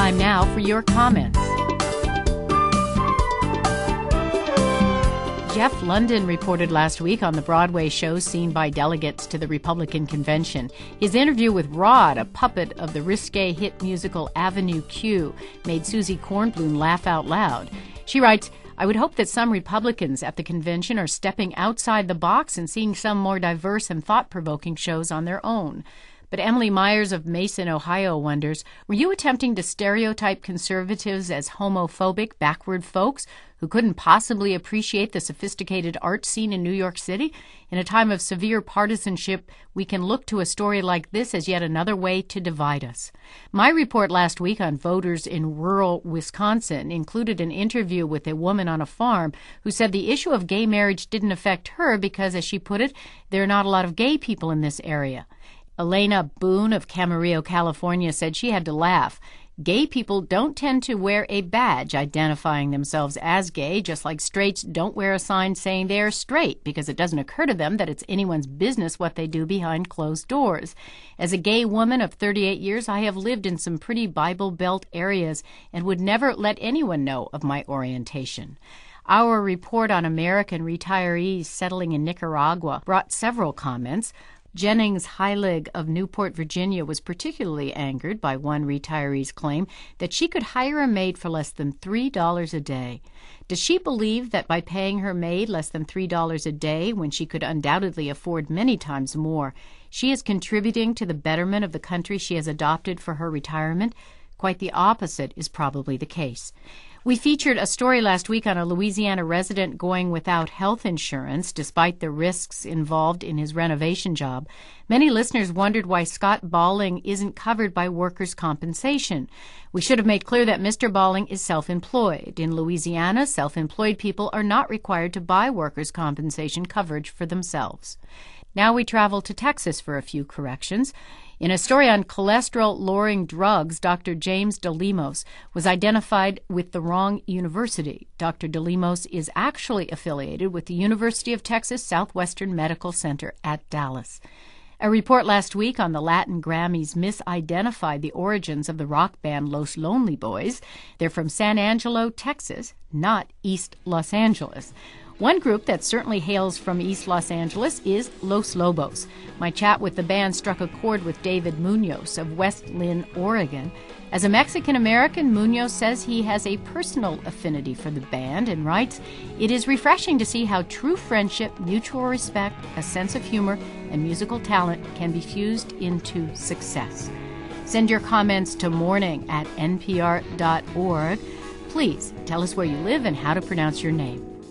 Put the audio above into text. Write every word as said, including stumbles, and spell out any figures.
Time now for your comments. Jeff London reported last week on the Broadway show seen by delegates to the Republican convention. His interview with Rod, a puppet of the risque hit musical Avenue Q, made Susie Kornblum laugh out loud. She writes, I would hope that some Republicans at the convention are stepping outside the box and seeing some more diverse and thought-provoking shows on their own. But Emily Myers of Mason, Ohio wonders, were you attempting to stereotype conservatives as homophobic, backward folks who couldn't possibly appreciate the sophisticated art scene in New York City? In a time of severe partisanship, we can look to a story like this as yet another way to divide us. My report last week on voters in rural Wisconsin included an interview with a woman on a farm who said the issue of gay marriage didn't affect her because, as she put it, there are not a lot of gay people in this area. Elena Boone of Camarillo, California, said she had to laugh. Gay people don't tend to wear a badge identifying themselves as gay, just like straights don't wear a sign saying they are straight, because it doesn't occur to them that it's anyone's business what they do behind closed doors. As a gay woman of thirty-eight years, I have lived in some pretty Bible Belt areas and would never let anyone know of my orientation. Our report on American retirees settling in Nicaragua brought several comments. Jennings Heilig of Newport, Virginia, was particularly angered by one retiree's claim that she could hire a maid for less than three dollars a day. Does she believe that by paying her maid less than three dollars a day, when she could undoubtedly afford many times more, she is contributing to the betterment of the country she has adopted for her retirement? Quite the opposite is probably the case. We featured a story last week on a Louisiana resident going without health insurance despite the risks involved in his renovation job. Many listeners wondered why Scott Balling isn't covered by workers' compensation. We should have made clear that Mister Balling is self-employed. In Louisiana, self-employed people are not required to buy workers' compensation coverage for themselves. Now we travel to Texas for a few corrections. In a story on cholesterol-lowering drugs, Doctor James DeLemos was identified with the wrong university. Doctor DeLemos is actually affiliated with the University of Texas Southwestern Medical Center at Dallas. A report last week on the Latin Grammys misidentified the origins of the rock band Los Lonely Boys. They're from San Angelo, Texas, not East Los Angeles. One group that certainly hails from East Los Angeles is Los Lobos. My chat with the band struck a chord with David Munoz of West Linn, Oregon. As a Mexican-American, Munoz says he has a personal affinity for the band and writes, "It is refreshing to see how true friendship, mutual respect, a sense of humor, and musical talent can be fused into success." Send your comments to morning at n p r dot org. Please tell us where you live and how to pronounce your name.